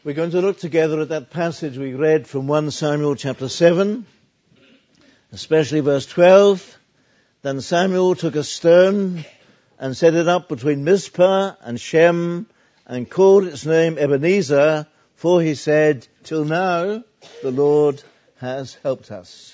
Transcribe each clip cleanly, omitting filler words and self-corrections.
We're going to look together at that passage we read from 1 Samuel chapter 7, especially verse 12. Then Samuel took a stone and set it up between Mizpah and Shem and called its name Ebenezer, for he said, till now the Lord has helped us.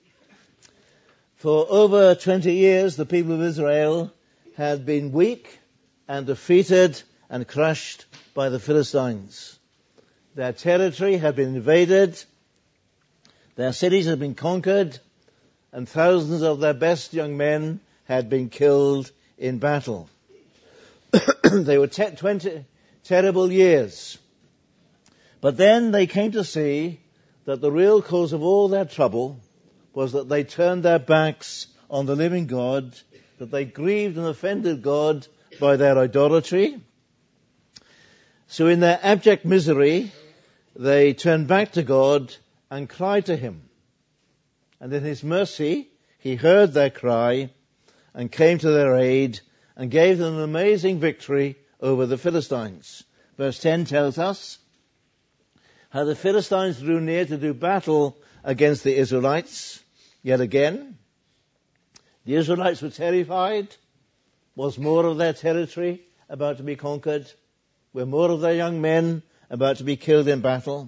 For over 20 years the people of Israel had been weak and defeated and crushed by the Philistines. Their territory had been invaded, their cities had been conquered, and thousands of their best young men had been killed in battle. They were 20 terrible years. But then they came to see that the real cause of all their trouble was that they turned their backs on the living God, that they grieved and offended God by their idolatry. So in their abject misery, they turned back to God and cried to him. And in his mercy, he heard their cry and came to their aid and gave them an amazing victory over the Philistines. Verse 10 tells us how the Philistines drew near to do battle against the Israelites. Yet again, the Israelites were terrified. Was more of their territory about to be conquered? Were more of their young men about to be killed in battle?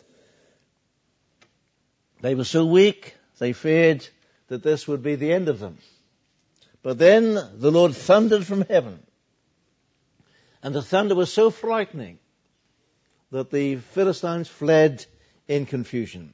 They were so weak, they feared that this would be the end of them. But then the Lord thundered from heaven. And the thunder was so frightening that the Philistines fled in confusion.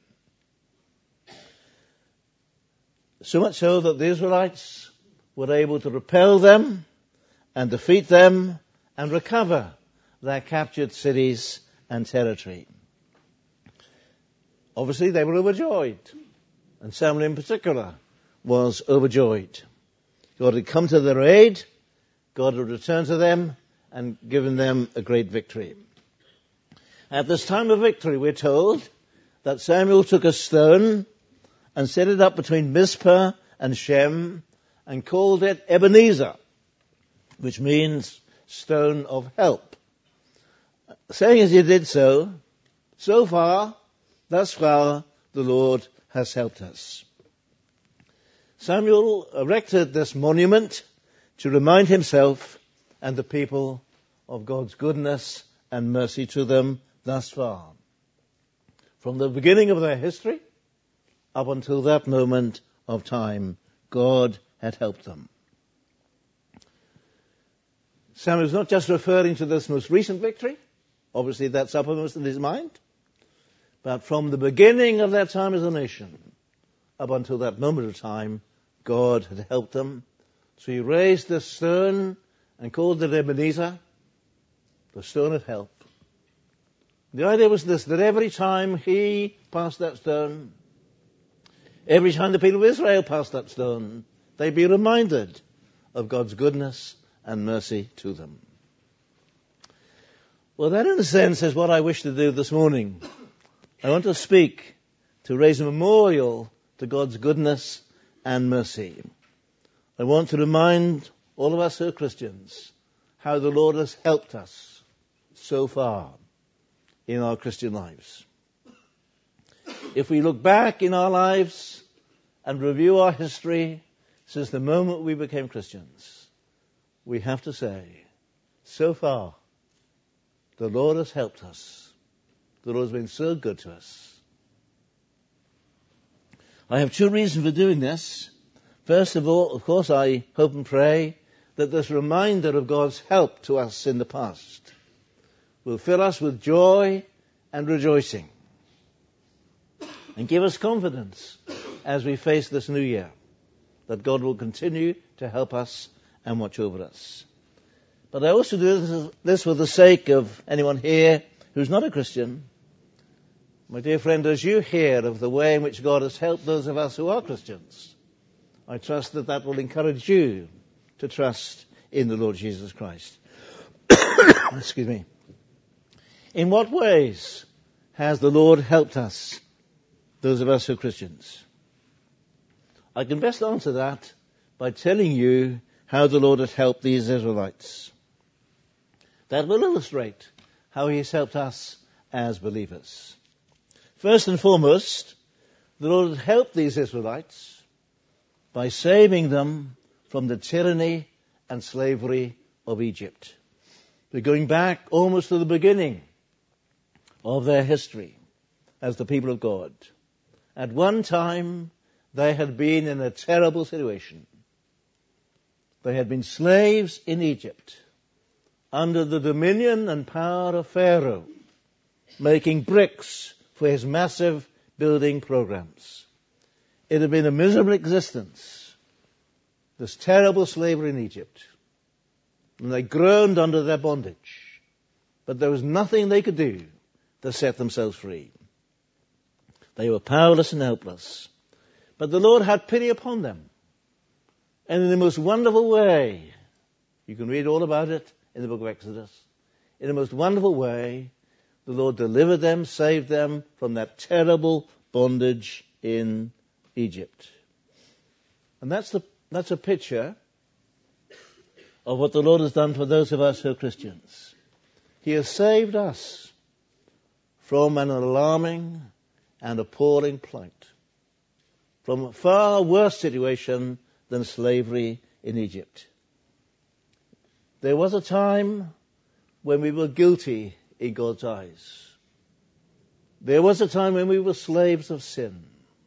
So much so that the Israelites were able to repel them and defeat them and recover their captured cities and territory. Obviously, they were overjoyed, and Samuel in particular was overjoyed. God had come to their aid, God had returned to them and given them a great victory. At this time of victory, we're told that Samuel took a stone and set it up between Mizpah and Shem and called it Ebenezer, which means stone of help. Saying as he did so, thus far, the Lord has helped us. Samuel erected this monument to remind himself and the people of God's goodness and mercy to them thus far. From the beginning of their history up until that moment of time, God had helped them. Samuel's not just referring to this most recent victory. Obviously, that's uppermost in his mind. But from the beginning of their time as a nation, up until that moment of time, God had helped them. So he raised this stone and called it Ebenezer, the stone of help. The idea was this, that every time he passed that stone, every time the people of Israel passed that stone, they'd be reminded of God's goodness and mercy to them. Well, that in a sense is what I wish to do this morning. I want to speak to raise a memorial to God's goodness and mercy. I want to remind all of us who are Christians how the Lord has helped us so far in our Christian lives. If we look back in our lives and review our history since the moment we became Christians, we have to say, so far, the Lord has helped us. The Lord has been so good to us. I have two reasons for doing this. First of all, of course, I hope and pray that this reminder of God's help to us in the past will fill us with joy and rejoicing and give us confidence as we face this new year, that God will continue to help us and watch over us. But I also do this for the sake of anyone here who's not a Christian. My dear friend, as you hear of the way in which God has helped those of us who are Christians, I trust that that will encourage you to trust in the Lord Jesus Christ. Excuse me. In what ways has the Lord helped us, those of us who are Christians? I can best answer that by telling you how the Lord has helped these Israelites. That will illustrate how he has helped us as believers. First and foremost, the Lord had helped these Israelites by saving them from the tyranny and slavery of Egypt. They're going back almost to the beginning of their history as the people of God. At one time, they had been in a terrible situation. They had been slaves in Egypt under the dominion and power of Pharaoh, making bricks for his massive building programs. It had been a miserable existence, this terrible slavery in Egypt. And they groaned under their bondage. But there was nothing they could do to set themselves free. They were powerless and helpless. But the Lord had pity upon them. And in the most wonderful way, you can read all about it in the book of Exodus, in the most wonderful way, the Lord delivered them, saved them from that terrible bondage in Egypt. And that's a picture of what the Lord has done for those of us who are Christians. He has saved us from an alarming and appalling plight, from a far worse situation than slavery in Egypt. There was a time when we were guilty in God's eyes. There was a time when we were slaves of sin.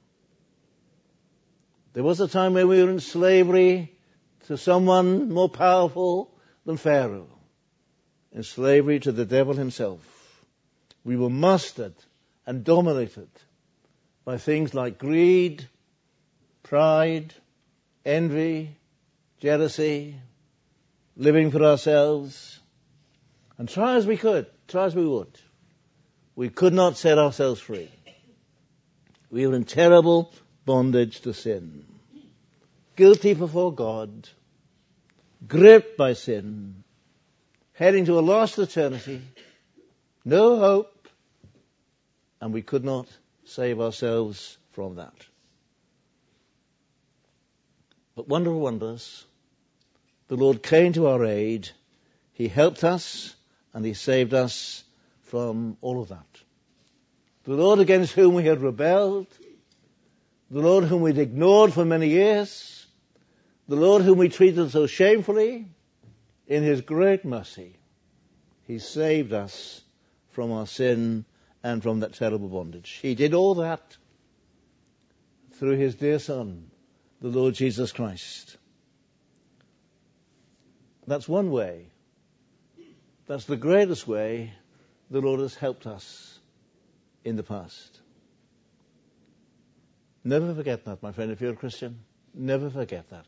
There was a time when we were in slavery to someone more powerful than Pharaoh, in slavery to the devil himself. We were mastered and dominated by things like greed, pride, envy, jealousy, living for ourselves. And try as we would, we could not set ourselves free. We were in terrible bondage to sin, guilty before God, gripped by sin, heading to a lost eternity, no hope, and we could not save ourselves from that. But wonder of wonders, the Lord came to our aid. He helped us and He saved us from all of that. The Lord against whom we had rebelled, the Lord whom we'd ignored for many years, the Lord whom we treated so shamefully, in His great mercy, He saved us from our sin and from that terrible bondage. He did all that through His dear Son, the Lord Jesus Christ. That's one way. That's the greatest way the Lord has helped us in the past. Never forget that, my friend, if you're a Christian. Never forget that.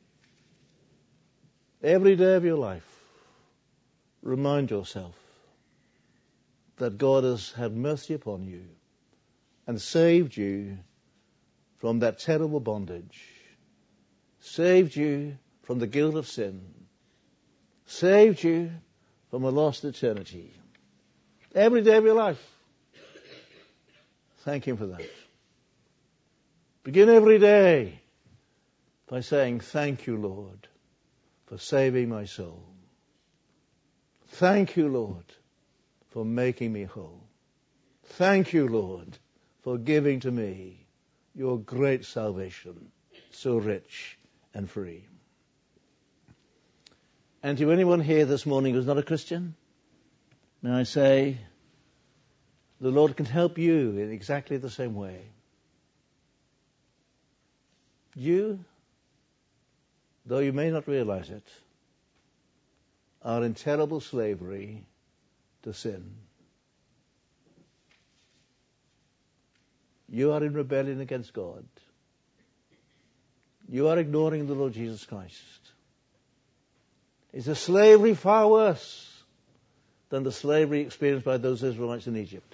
Every day of your life, remind yourself that God has had mercy upon you and saved you from that terrible bondage, saved you from the guilt of sin, saved you from a lost eternity. Every day of your life. Thank Him for that. Begin every day by saying, "Thank you, Lord, for saving my soul. Thank you, Lord, for making me whole. Thank you, Lord, for giving to me your great salvation, so rich and free." And to anyone here this morning who's not a Christian, may I say, the Lord can help you in exactly the same way. You, though you may not realize it, are in terrible slavery to sin. You are in rebellion against God. You are ignoring the Lord Jesus Christ. It's a slavery far worse than the slavery experienced by those Israelites in Egypt.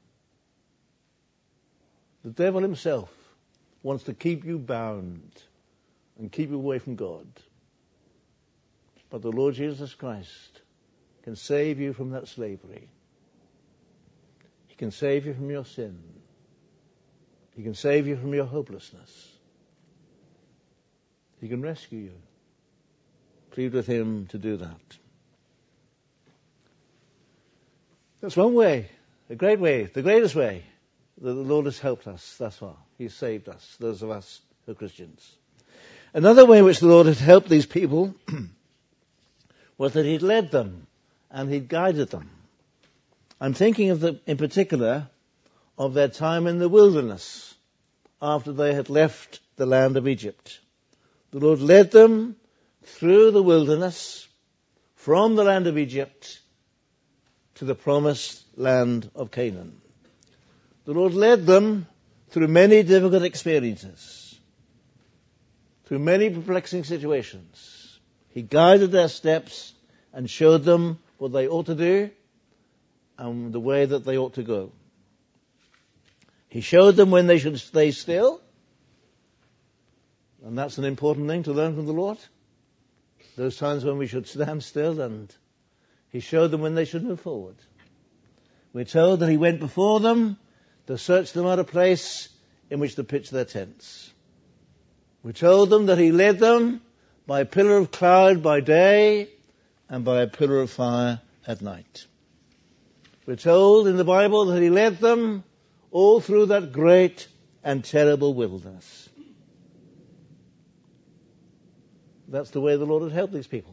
The devil himself wants to keep you bound and keep you away from God. But the Lord Jesus Christ can save you from that slavery. He can save you from your sin. He can save you from your hopelessness. He can rescue you. Plead with Him to do that. That's one way The great way, the greatest way that the Lord has helped us thus far. He's saved us, those of us who are Christians. Another way in which the Lord had helped these people was that He'd led them and He'd guided them. I'm thinking in particular of their time in the wilderness after they had left the land of Egypt. The Lord led them through the wilderness from the land of Egypt to the promised land of Canaan. The Lord led them through many difficult experiences, through many perplexing situations. He guided their steps and showed them what they ought to do and the way that they ought to go. He showed them when they should stay still, and that's an important thing to learn from the Lord. Those times when we should stand still, and He showed them when they should move forward. We're told that He went before them to search them out a place in which to pitch their tents. We're told them that He led them by a pillar of cloud by day and by a pillar of fire at night. We're told in the Bible that He led them all through that great and terrible wilderness. That's the way the Lord has helped these people.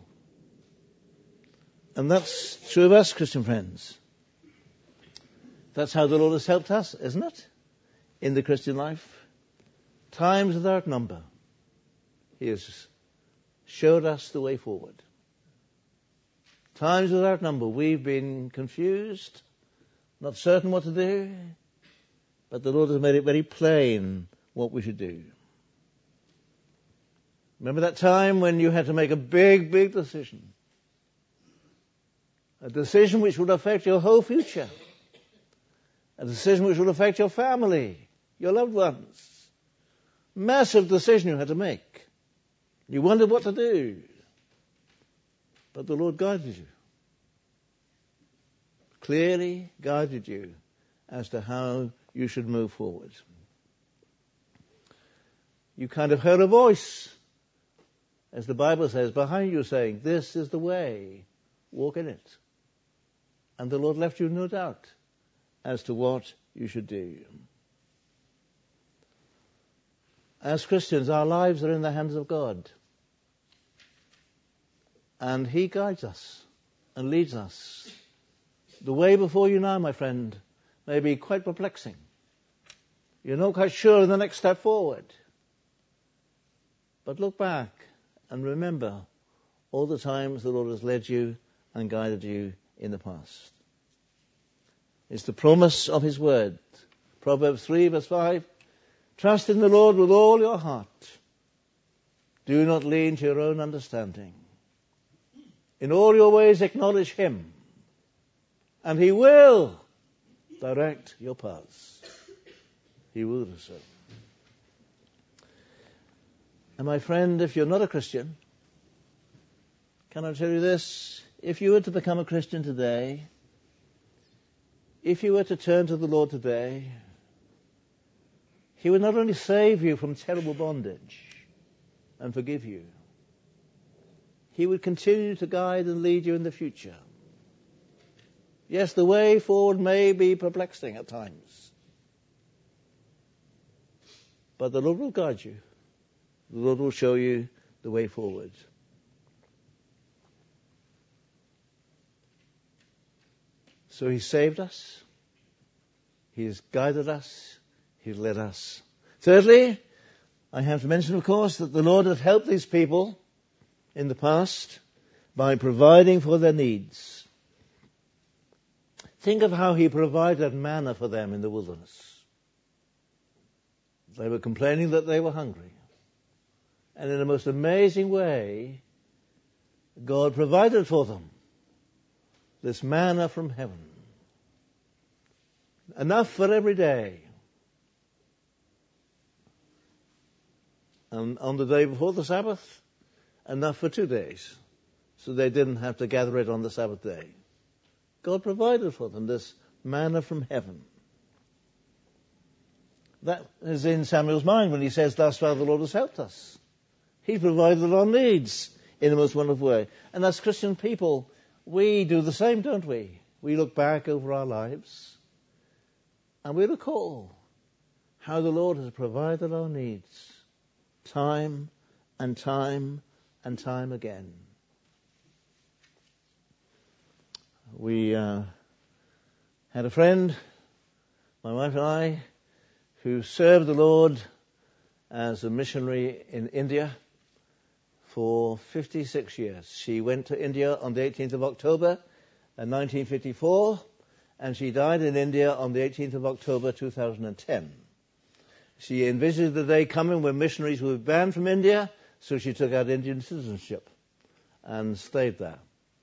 And that's true of us, Christian friends. That's how the Lord has helped us, isn't it? In the Christian life. Times without number. He has showed us the way forward. Times without number. We've been confused, not certain what to do, but the Lord has made it very plain what we should do. Remember that time when you had to make a big, big decision? A decision which would affect your whole future. A decision which would affect your family, your loved ones. Massive decision you had to make. You wondered what to do. But the Lord guided you. Clearly guided you as to how you should move forward. You kind of heard a voice, as the Bible says, behind you saying, "This is the way, walk in it." And the Lord left you no doubt as to what you should do. As Christians, our lives are in the hands of God. And He guides us and leads us. The way before you now, my friend, may be quite perplexing. You're not quite sure of the next step forward. But look back and remember all the times the Lord has led you and guided you in the past. It's the promise of His word. Proverbs 3 verse 5. Trust in the Lord with all your heart. Do not lean to your own understanding. In all your ways acknowledge Him, and He will direct your paths. He will do so. And my friend, if you're not a Christian, can I tell you this? If you were to become a Christian today, if you were to turn to the Lord today, He would not only save you from terrible bondage and forgive you, He would continue to guide and lead you in the future. Yes, the way forward may be perplexing at times, but the Lord will guide you. The Lord will show you the way forward. So He saved us. He has guided us. He's led us. Thirdly, I have to mention, of course, that the Lord has helped these people in the past by providing for their needs. Think of how He provided manna for them in the wilderness. They were complaining that they were hungry. And in a most amazing way, God provided for them this manna from heaven. Enough for every day. And on the day before the Sabbath, enough for 2 days. So they didn't have to gather it on the Sabbath day. God provided for them this manna from heaven. That is in Samuel's mind when he says, "Thus far the Lord has helped us." He provided our needs in the most wonderful way. And as Christian people, we do the same, don't we? We look back over our lives And we recall how the Lord has provided our needs time and time and time again. We had a friend, my wife and I, who served the Lord as a missionary in India for 56 years. She went to India on the 18th of October in 1954, and she died in India on the 18th of October 2010. She envisaged the day coming when missionaries would be banned from India, so she took out Indian citizenship and stayed there.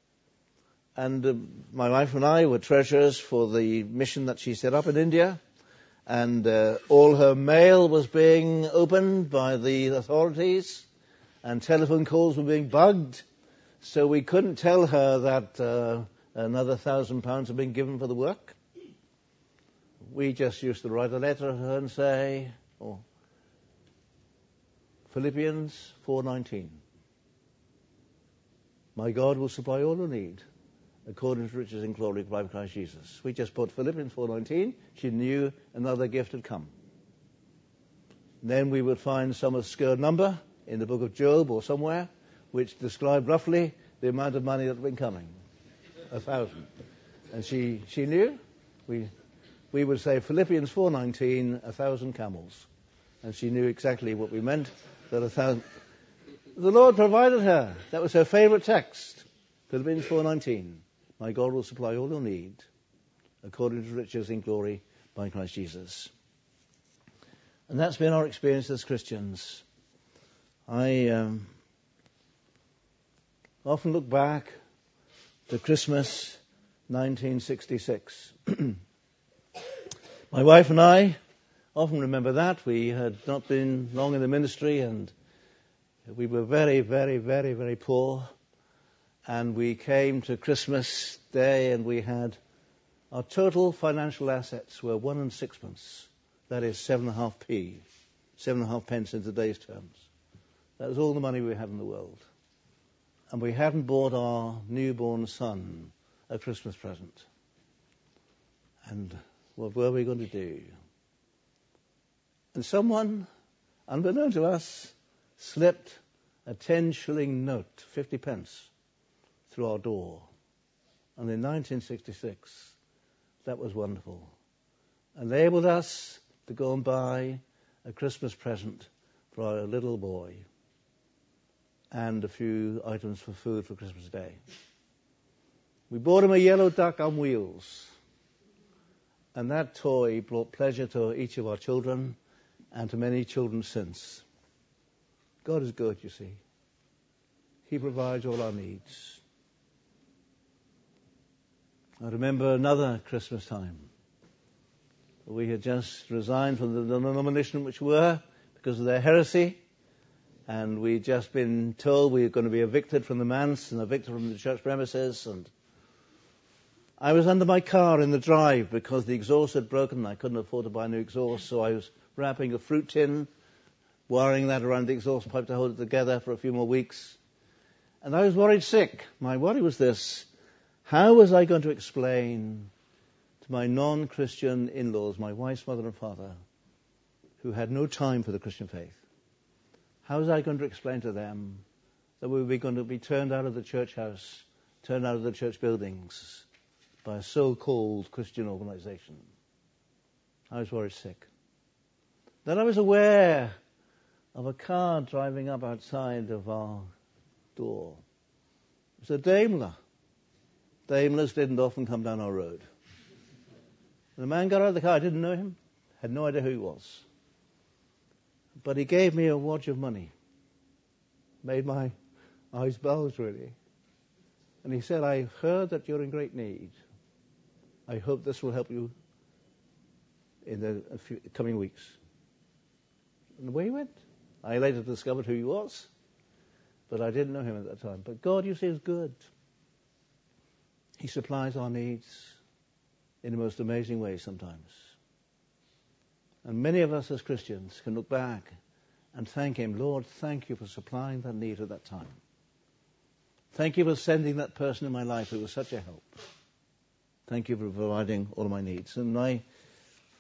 And my wife and I were treasurers for the mission that she set up in India, and all her mail was being opened by the authorities, and telephone calls were being bugged, so we couldn't tell her that another £1,000 had been given for the work. We just used to write a letter to her and say, Philippians 4:19. My God will supply all your need according to riches in glory by Christ Jesus. We just put Philippians 4:19. She knew another gift had come. Then we would find some obscure number in the book of Job or somewhere which described roughly the amount of money that had been coming. 1,000. And she knew. We would say Philippians 4:19, 1,000 camels. And she knew exactly what we meant, that 1,000. The Lord provided her. That was her favorite text. Philippians 4:19. My God will supply all your need according to riches in glory by Christ Jesus. And that's been our experience as Christians. I often look back to Christmas 1966. My wife and I often remember that. We had not been long in the ministry, and we were very, very, very, very poor. And we came to Christmas Day, and we had our total financial assets were 1 and 6pence. That is 7.5p, 7.5 pence in today's terms. That was all the money we had in the world. And we hadn't bought our newborn son a Christmas present. And what were we going to do? And someone, unbeknown to us, slipped a 10-shilling note, 50 pence, through our door. And in 1966, that was wonderful. Enabled us to go and buy a Christmas present for our little boy and a few items for food for Christmas Day. We bought him a yellow duck on wheels. And that toy brought pleasure to each of our children and to many children since. God is good, you see. He provides all our needs. I remember another Christmas time. We had just resigned from the denomination which we were because of their heresy, and we'd just been told we were going to be evicted from the manse and evicted from the church premises, and I was under my car in the drive because the exhaust had broken. I couldn't afford to buy a new exhaust, so I was wrapping a fruit tin, wiring that around the exhaust pipe to hold it together for a few more weeks. And I was worried sick. My worry was this: how was I going to explain to my non-Christian in-laws, my wife's mother and father, who had no time for the Christian faith, how was I going to explain to them that we were going to be turned out of the church house, turned out of the church buildings by a so-called Christian organization? I was worried sick. Then I was aware of a car driving up outside of our door. It was a Daimler. Daimlers didn't often come down our road. And the man got out of the car. I didn't know him, had no idea who he was. But he gave me a wad of money. Made my eyes bulge, really. And he said, "I heard that you're in great need. I hope this will help you in the coming weeks." And away he went. I later discovered who he was, but I didn't know him at that time. But God, you see, is good. He supplies our needs in the most amazing ways sometimes. And many of us as Christians can look back and thank Him. Lord, thank you for supplying that need at that time. Thank you for sending that person in my life who was such a help. Thank you for providing all of my needs. And my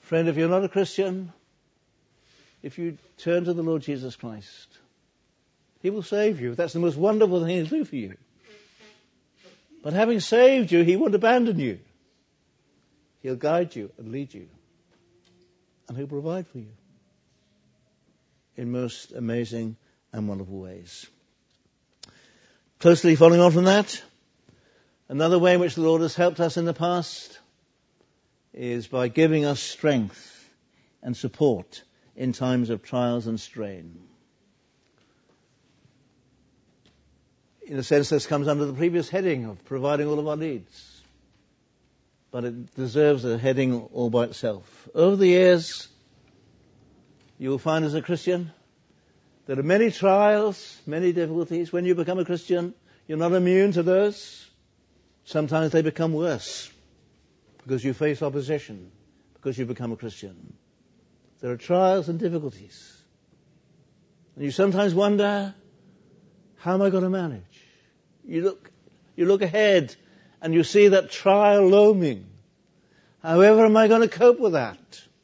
Friend, if you're not a Christian, if you turn to the Lord Jesus Christ, He will save you. That's the most wonderful thing He'll do for you. But having saved you, He won't abandon you. He'll guide you and lead you. And He'll provide for you in most amazing and wonderful ways. Closely following on from that, another way in which the Lord has helped us in the past is by giving us strength and support in times of trials and strain. In a sense, this comes under the previous heading of providing all of our needs. But it deserves a heading all by itself. Over the years, you will find as a Christian, there are many trials, many difficulties. When you become a Christian, you're not immune to those. Sometimes they become worse because you face opposition, because you become a Christian. There are trials and difficulties. And you sometimes wonder, how am I going to manage? You look ahead and you see that trial looming. However am I going to cope with that?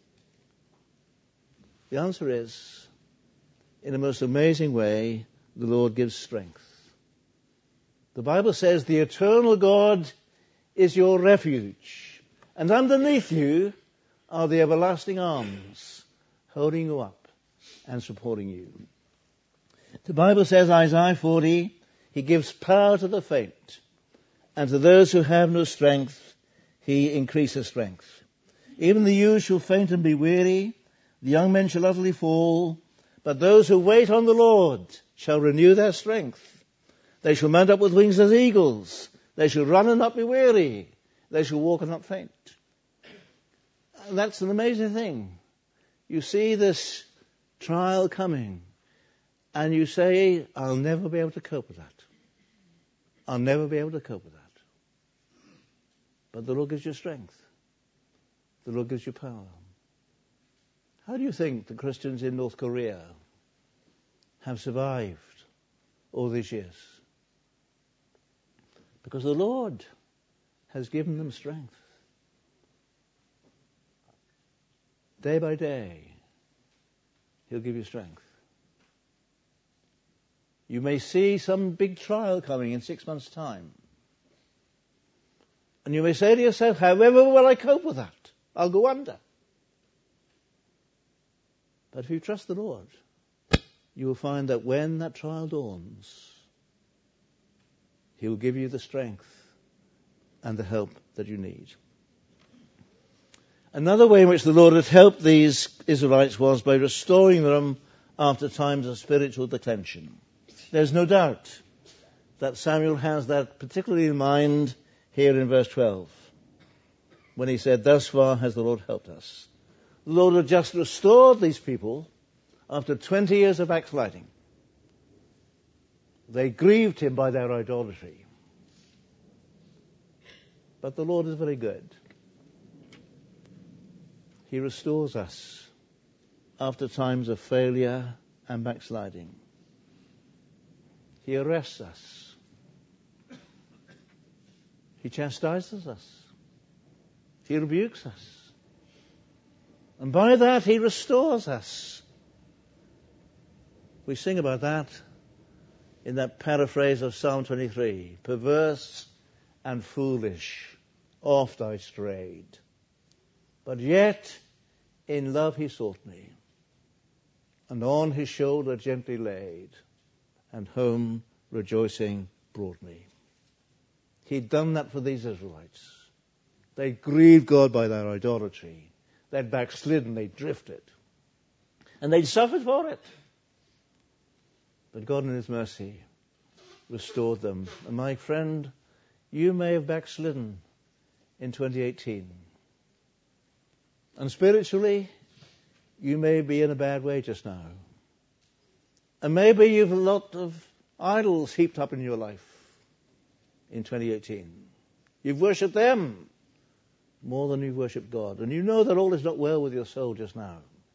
The answer is, in a most amazing way, the Lord gives strength. The Bible says the eternal God is your refuge, and underneath you are the everlasting arms holding you up and supporting you. The Bible says, Isaiah 40, He gives power to the faint, and to those who have no strength, He increases strength. Even the youth shall faint and be weary, the young men shall utterly fall, but those who wait on the Lord shall renew their strength. They shall mount up with wings as eagles. They shall run and not be weary. They shall walk and not faint. And that's an amazing thing. You see this trial coming, and you say, I'll never be able to cope with that. I'll never be able to cope with that. But the Lord gives you strength. The Lord gives you power. How do you think the Christians in North Korea have survived all these years? Because the Lord has given them strength. Day by day, He'll give you strength. You may see some big trial coming in 6 months' time. And you may say to yourself, however will I cope with that? I'll go under. But if you trust the Lord, you will find that when that trial dawns, He will give you the strength and the help that you need. Another way in which the Lord had helped these Israelites was by restoring them after times of spiritual declension. There's no doubt that Samuel has that particularly in mind here in verse 12, when he said, thus far has the Lord helped us. The Lord had just restored these people after 20 years of backsliding. They grieved Him by their idolatry. But the Lord is very good. He restores us after times of failure and backsliding. He arrests us. He chastises us. He rebukes us. And by that, He restores us. We sing about that in that paraphrase of Psalm 23. Perverse and foolish, oft I strayed. But yet, in love He sought me, and on His shoulder gently laid, and home rejoicing brought me. He'd done that for these Israelites. They grieved God by their idolatry. They'd backslidden, they'd drifted. And they'd suffered for it. But God in His mercy restored them. And my friend, you may have backslidden in 2018. And spiritually, you may be in a bad way just now. And maybe you've a lot of idols heaped up in your life in 2018. You've worshipped them more than you've worshipped God. And you know that all is not well with your soul just now.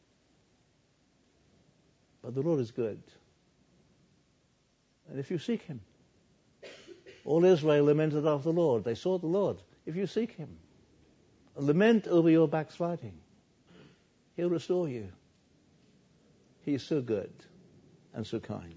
But the Lord is good. And if you seek Him, all Israel lamented after the Lord. They sought the Lord. If you seek Him, lament over your backsliding. He'll restore you. He's so good and so kind.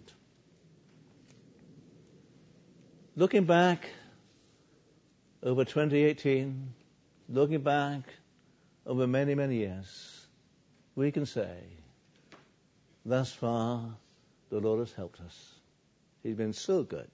Looking back over 2018, looking back over many, many years, we can say, thus far, the Lord has helped us. He's been so good.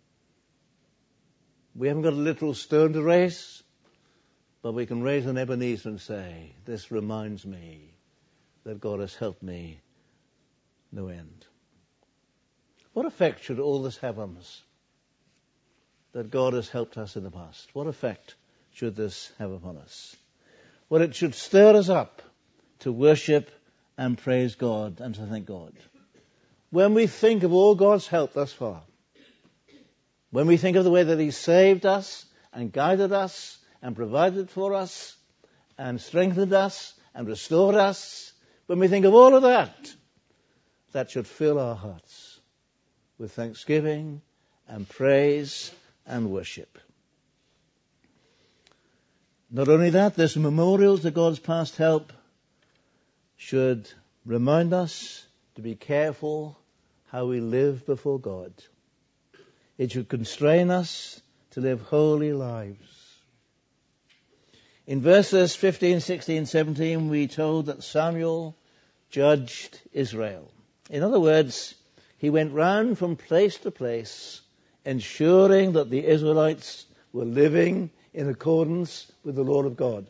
We haven't got a literal stone to raise, but we can raise an Ebenezer and say, this reminds me that God has helped me no end. What effect should all this have on us? That God has helped us in the past. What effect should this have upon us? Well, it should stir us up to worship and praise God and to thank God. When we think of all God's help thus far, when we think of the way that He saved us and guided us and provided for us and strengthened us and restored us, when we think of all of that, that should fill our hearts with thanksgiving and praise and worship. Not only that, this memorial to God's past help should remind us to be careful how we live before God. It should constrain us to live holy lives. In verses 15, 16, 17, we told that Samuel judged Israel. In other words, he went round from place to place, ensuring that the Israelites were living in accordance with the law of God.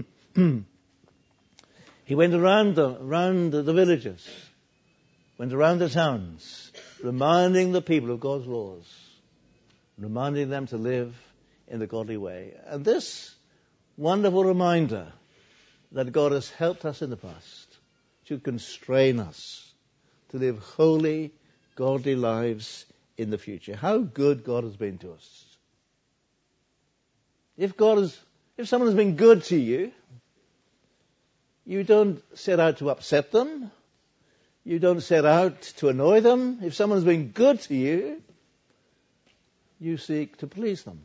He went around the villages, went around the towns, reminding the people of God's laws, reminding them to live in the godly way. And this wonderful reminder that God has helped us in the past should constrain us to live holy, godly lives in the future. How good God has been to us. If someone has been good to you, you don't set out to upset them. You don't set out to annoy them. If someone has been good to you, you seek to please them.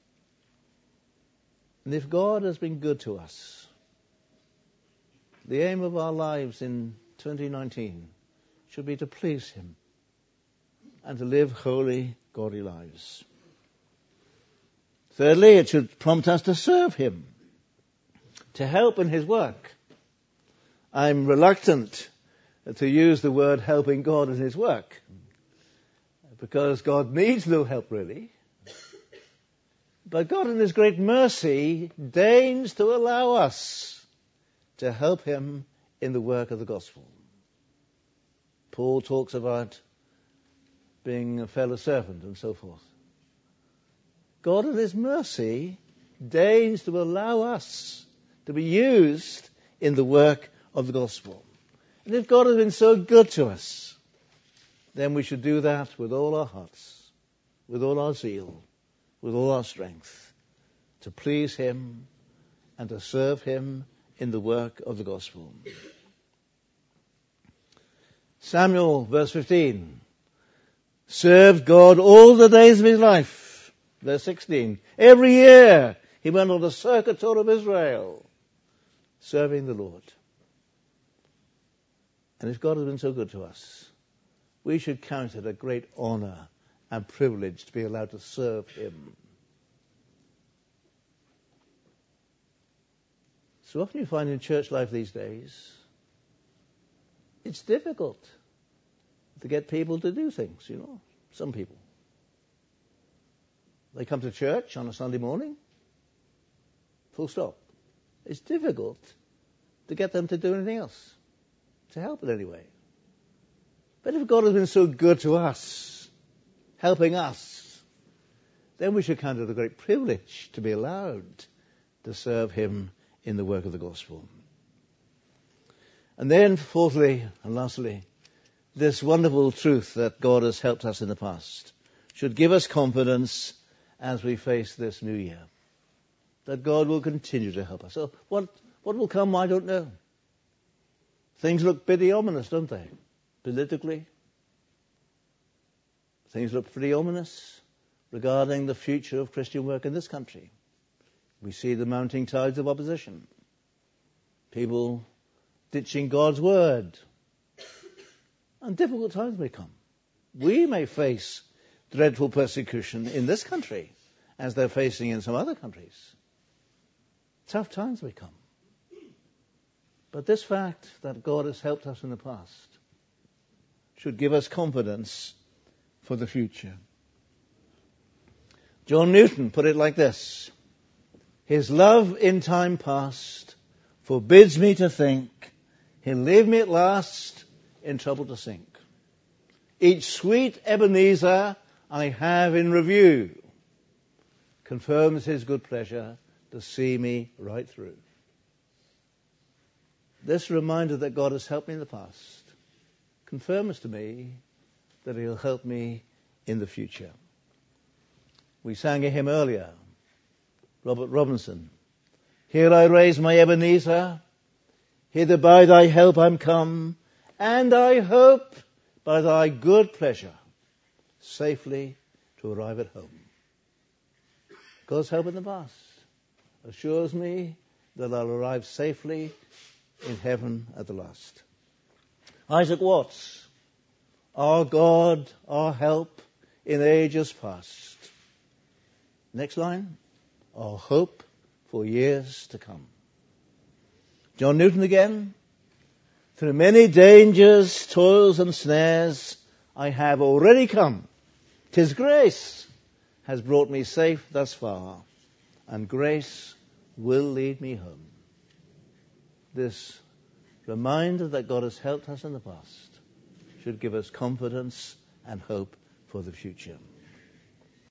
And if God has been good to us, the aim of our lives in 2019 should be to please Him and to live holy, godly lives. Thirdly, it should prompt us to serve Him, to help in His work. I'm reluctant to use the word helping God in His work, because God needs no help really. But God in His great mercy deigns to allow us to help Him in the work of the gospel. Paul talks about being a fellow servant and so forth. God in His mercy deigns to allow us to be used in the work of the gospel. And if God has been so good to us, then we should do that with all our hearts, with all our zeal, with all our strength, to please Him and to serve Him in the work of the gospel. Samuel, verse 15, served God all the days of his life. Verse 16, every year he went on the circuit tour of Israel, serving the Lord. And if God has been so good to us, we should count it a great honor and privilege to be allowed to serve Him. So often you find in church life these days, it's difficult to get people to do things, some people. They come to church on a Sunday morning, full stop. It's difficult to get them to do anything else, to help in any way. But if God has been so good to us, helping us, then we should count it a great privilege to be allowed to serve Him in the work of the gospel. And then, fourthly and lastly, this wonderful truth that God has helped us in the past should give us confidence as we face this new year, that God will continue to help us. So what will come, I don't know. Things look pretty ominous, don't they? Politically. Things look pretty ominous regarding the future of Christian work in this country. We see the mounting tides of opposition. People ditching God's word. And difficult times may come. We may face dreadful persecution in this country, as they're facing in some other countries. Tough times may come. But this fact that God has helped us in the past should give us confidence for the future. John Newton put it like this: His love in time past forbids me to think He'll leave me at last in trouble to sink. Each sweet Ebenezer I have in review confirms His good pleasure to see me right through. This reminder that God has helped me in the past confirms to me that He'll help me in the future. We sang a hymn earlier, Robert Robinson. Here I raise my Ebenezer, hither by thy help I'm come, and I hope by thy good pleasure safely to arrive at home. God's help in the past assures me that I'll arrive safely in heaven at the last. Isaac Watts, our God, our help in ages past. Next line, our hope for years to come. John Newton again. Through many dangers, toils and snares, I have already come. 'Tis grace has brought me safe thus far, and grace will lead me home. This reminder that God has helped us in the past should give us confidence and hope for the future.